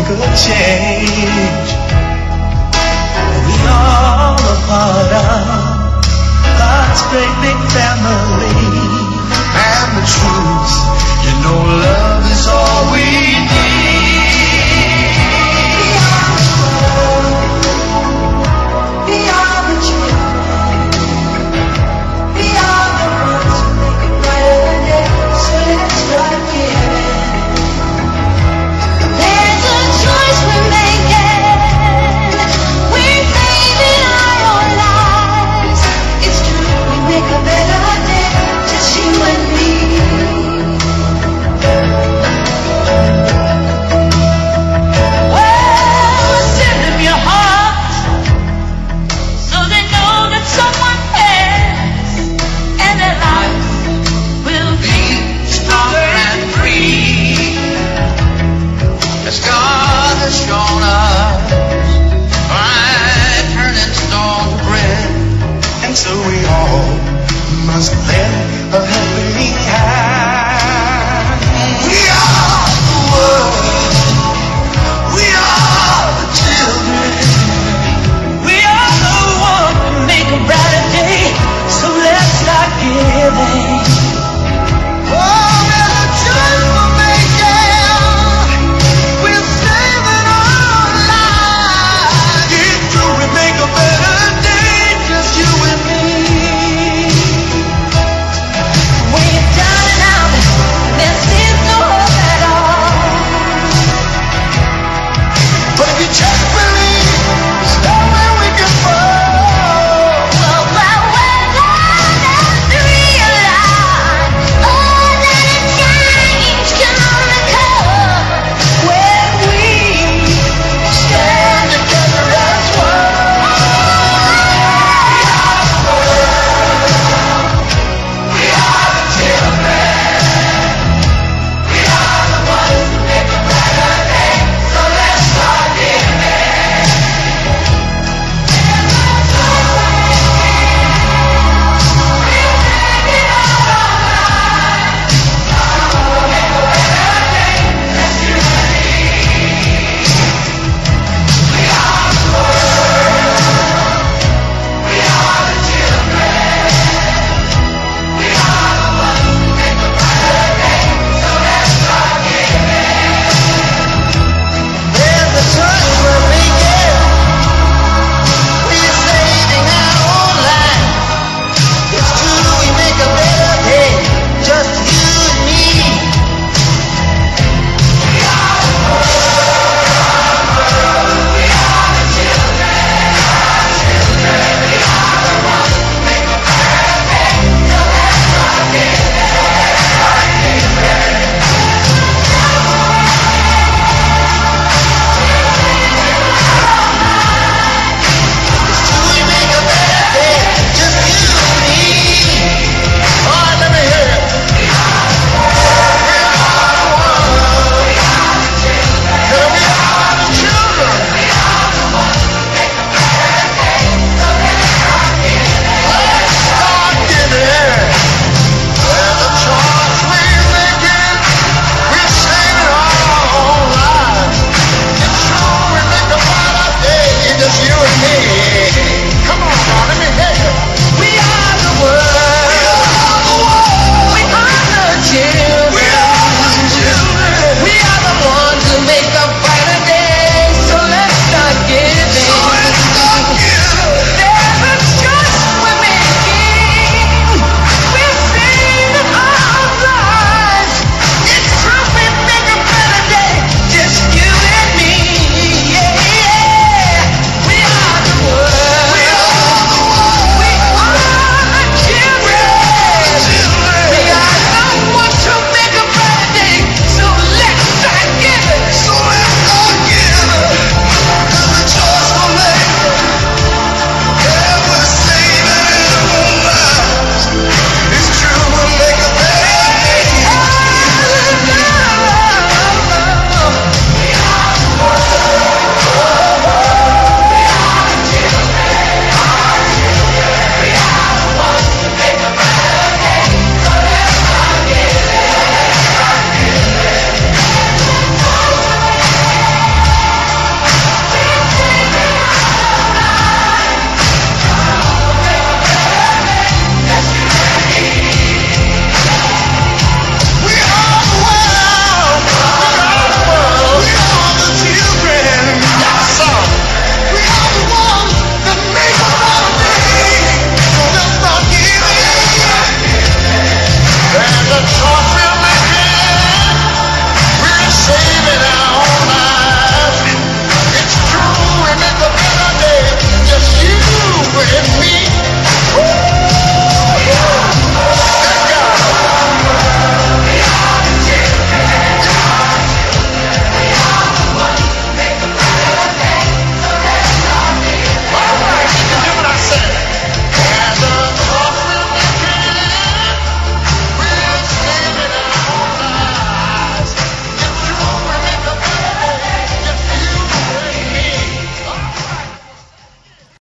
could change. We all a part of God's great big family. And the truth, you know, love is all we need. We are the children. We are the ones who make it brighter day. So let's start giving. There's a choice we're making. We're saving our own lives. It's true, we make a better day. Just you and me. Well, send them your heart so they know that someone cares, and their life will be stronger and free. As God has shown.